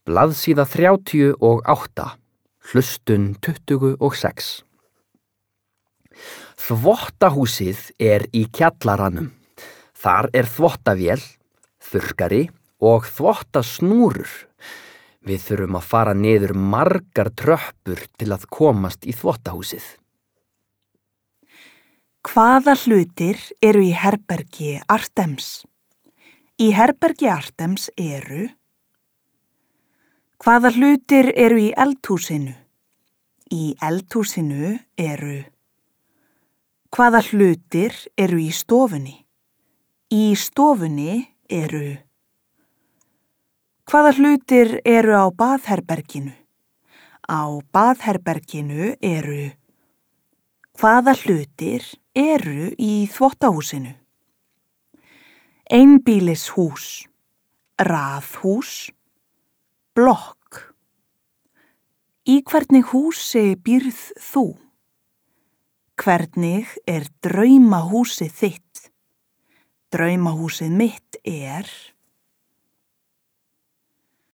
Blaðsíða 38, hlustun 26. Þvottahúsið í kjallaranum. Þar þvottavél, þurrkari og þvottasnúrur. Við þurfum að fara niður margar tröppur til að komast í þvottahúsið. Hvaða hlutir eru í herbergi Artems? Í herbergi Artems eru: hvaða hlutir eru í eldhúsinu? Í eldhúsinu eru: hvaða hlutir eru í stofunni? Í stofunni eru: hvaða hlutir eru á baðherberginu? Á baðherberginu eru: hvaða hlutir eru í þvottahúsinu? Einbýlishús, raðhús, blokk. Í hvernig húsi býrð þú? Hvernig draumahúsið þitt? Draumahúsið mitt